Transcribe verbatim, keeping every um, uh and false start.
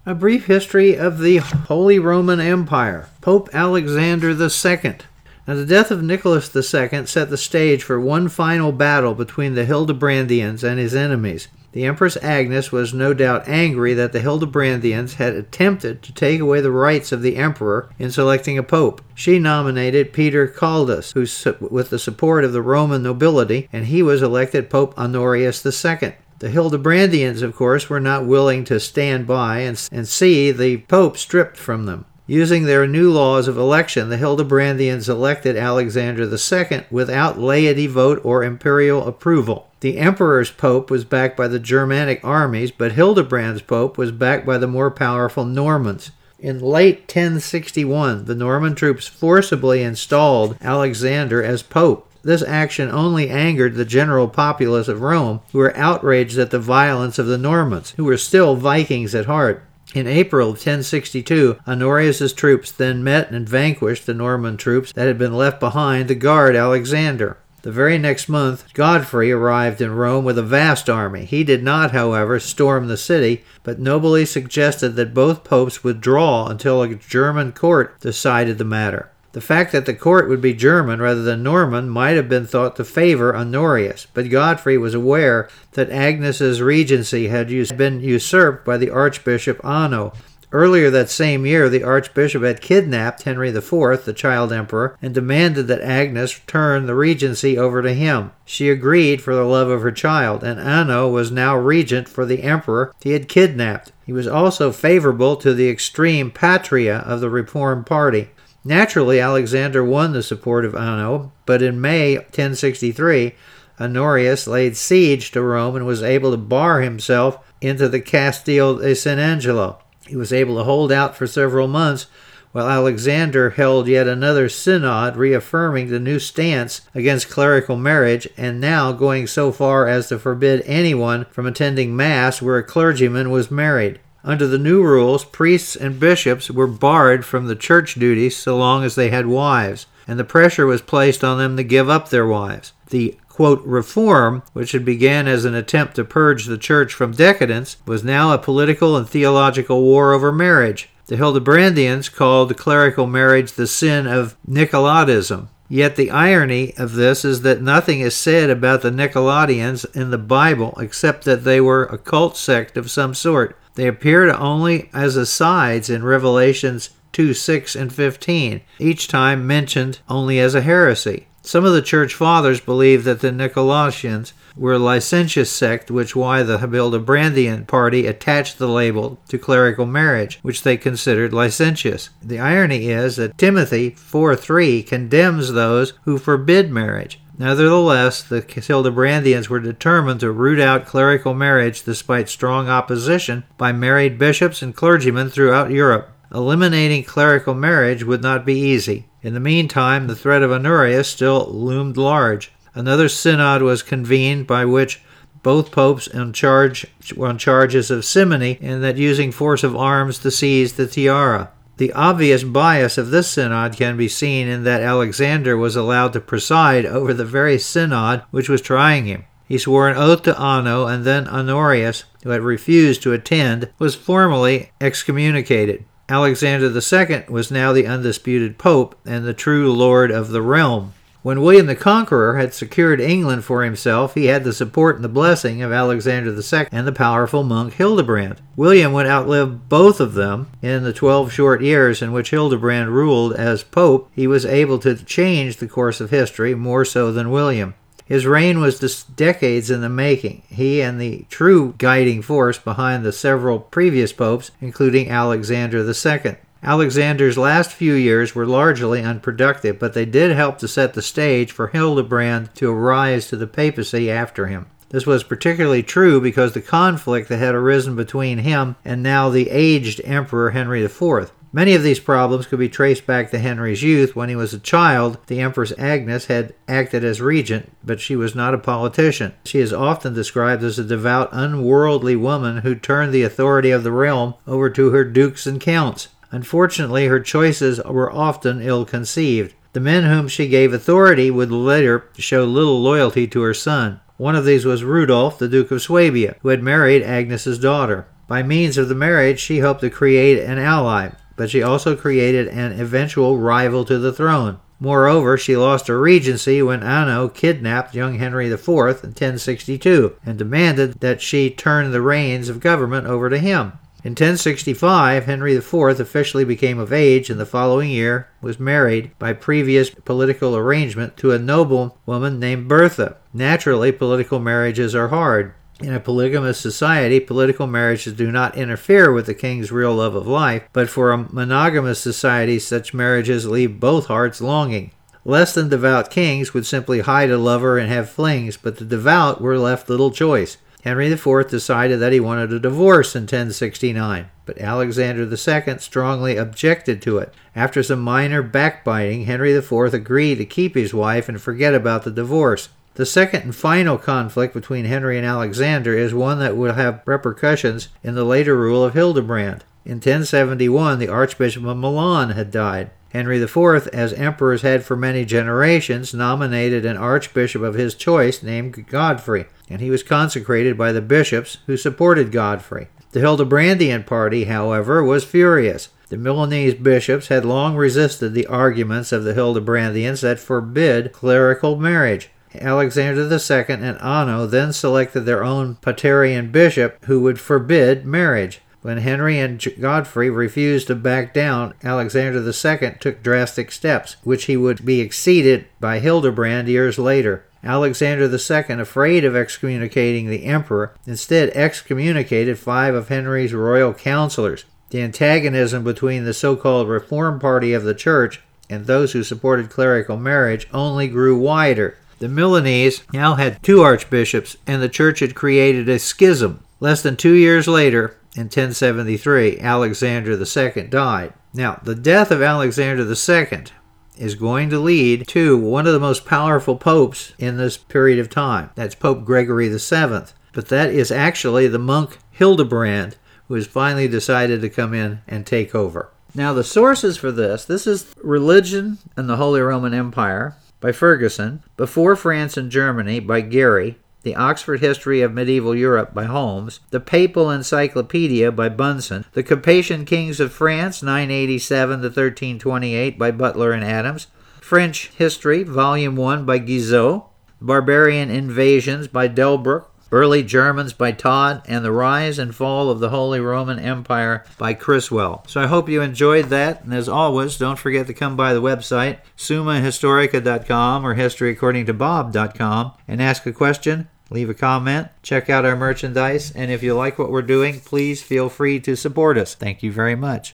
A brief history of the Holy Roman Empire. Pope Alexander the Second. Now, the death of Nicholas the Second set the stage for one final battle between the Hildebrandians and his enemies. The Empress Agnes was no doubt angry that the Hildebrandians had attempted to take away the rights of the emperor in selecting a pope. She nominated Peter Caldus, who, with the support of the Roman nobility, and he was elected Pope Honorius the Second. The Hildebrandians, of course, were not willing to stand by and, and see the pope stripped from them. Using their new laws of election, the Hildebrandians elected Alexander the Second without laity vote or imperial approval. The emperor's pope was backed by the Germanic armies, but Hildebrand's pope was backed by the more powerful Normans. In late ten sixty-one, the Norman troops forcibly installed Alexander as pope. This action only angered the general populace of Rome, who were outraged at the violence of the Normans, who were still Vikings at heart. In April of ten sixty-two, Honorius' troops then met and vanquished the Norman troops that had been left behind to guard Alexander. The very next month, Godfrey arrived in Rome with a vast army. He did not, however, storm the city, but nobly suggested that both popes withdraw until a German court decided the matter. The fact that the court would be German rather than Norman might have been thought to favor Honorius, but Godfrey was aware that Agnes's regency had been usurped by the Archbishop Anno. Earlier that same year, the Archbishop had kidnapped Henry the Fourth, the child emperor, and demanded that Agnes turn the regency over to him. She agreed for the love of her child, and Anno was now regent for the emperor he had kidnapped. He was also favorable to the extreme patria of the Reformed party. Naturally, Alexander won the support of Anno, but in May ten sixty-three, Honorius laid siege to Rome and was able to bar himself into the Castel di San Angelo. He was able to hold out for several months while Alexander held yet another synod reaffirming the new stance against clerical marriage and now going so far as to forbid anyone from attending Mass where a clergyman was married. Under the new rules, priests and bishops were barred from the church duties so long as they had wives, and the pressure was placed on them to give up their wives. The, quote, reform, which had began as an attempt to purge the church from decadence, was now a political and theological war over marriage. The Hildebrandians called clerical marriage the sin of Nicolaitanism. Yet the irony of this is that nothing is said about the Nicolaitans in the Bible except that they were a cult sect of some sort. They appear only as asides in Revelations two, six, and fifteen, each time mentioned only as a heresy. Some of the church fathers believe that the Nicolaitans were a licentious sect, which why the Hildebrandian party attached the label to clerical marriage, which they considered licentious. The irony is that Timothy four three condemns those who forbid marriage. Nevertheless, the Hildebrandians were determined to root out clerical marriage despite strong opposition by married bishops and clergymen throughout Europe. Eliminating clerical marriage would not be easy. In the meantime, the threat of Honorius still loomed large. Another synod was convened by which both popes on charge on charges of simony and that using force of arms to seize the tiara. The obvious bias of this synod can be seen in that Alexander was allowed to preside over the very synod which was trying him. He swore an oath to Anno, and then Honorius, who had refused to attend, was formally excommunicated. Alexander the Second was now the undisputed pope and the true lord of the realm. When William the Conqueror had secured England for himself, he had the support and the blessing of Alexander the Second and the powerful monk Hildebrand. William would outlive both of them. In the twelve short years in which Hildebrand ruled as pope, he was able to change the course of history more so than William. His reign was decades in the making. He and the true guiding force behind the several previous popes, including Alexander the Second. Alexander's last few years were largely unproductive, but they did help to set the stage for Hildebrand to rise to the papacy after him. This was particularly true because the conflict that had arisen between him and now the aged Emperor Henry the Fourth. Many of these problems could be traced back to Henry's youth. When he was a child, the Empress Agnes had acted as regent, but she was not a politician. She is often described as a devout, unworldly woman who turned the authority of the realm over to her dukes and counts. Unfortunately, her choices were often ill-conceived. The men whom she gave authority would later show little loyalty to her son. One of these was Rudolph, the Duke of Swabia, who had married Agnes's daughter. By means of the marriage, she hoped to create an ally, but she also created an eventual rival to the throne. Moreover, she lost her regency when Anno kidnapped young Henry the Fourth in ten sixty-two and demanded that she turn the reins of government over to him. In ten sixty-five, Henry the Fourth officially became of age, and the following year was married by previous political arrangement to a noblewoman named Bertha. Naturally, political marriages are hard. In a polygamous society, political marriages do not interfere with the king's real love of life, but for a monogamous society, such marriages leave both hearts longing. Less than devout kings would simply hide a lover and have flings, but the devout were left little choice. Henry the Fourth decided that he wanted a divorce in ten sixty-nine, but Alexander the Second strongly objected to it. After some minor backbiting, Henry the Fourth agreed to keep his wife and forget about the divorce. The second and final conflict between Henry and Alexander is one that will have repercussions in the later rule of Hildebrand. In ten seventy-one, the Archbishop of Milan had died. Henry the Fourth, as emperors had for many generations, nominated an archbishop of his choice named Godfrey, and he was consecrated by the bishops who supported Godfrey. The Hildebrandian party, however, was furious. The Milanese bishops had long resisted the arguments of the Hildebrandians that forbid clerical marriage. Alexander the Second and Anno then selected their own Paterian bishop who would forbid marriage. When Henry and Godfrey refused to back down, Alexander the Second took drastic steps, which he would be exceeded by Hildebrand years later. Alexander the Second, afraid of excommunicating the emperor, instead excommunicated five of Henry's royal counselors. The antagonism between the so-called Reform Party of the Church and those who supported clerical marriage only grew wider. The Milanese now had two archbishops, and the church had created a schism. Less than two years later, in ten seventy-three, Alexander the Second died. Now, the death of Alexander the Second is going to lead to one of the most powerful popes in this period of time. That's Pope Gregory the Seventh. But that is actually the monk Hildebrand, who has finally decided to come in and take over. Now, the sources for this, this is Religion and the Holy Roman Empire by Ferguson, Before France and Germany by Gary, The Oxford History of Medieval Europe by Holmes, The Papal Encyclopedia by Bunsen, The Capetian Kings of France, nine eighty-seven to thirteen twenty-eight by Butler and Adams, French History, Volume one by Guizot, Barbarian Invasions by Delbruck, Early Germans by Todd, and The Rise and Fall of the Holy Roman Empire by Criswell. So I hope you enjoyed that, and as always, don't forget to come by the website, summa historica dot com or history according to bob dot com, and ask a question, leave a comment, check out our merchandise, and if you like what we're doing, please feel free to support us. Thank you very much.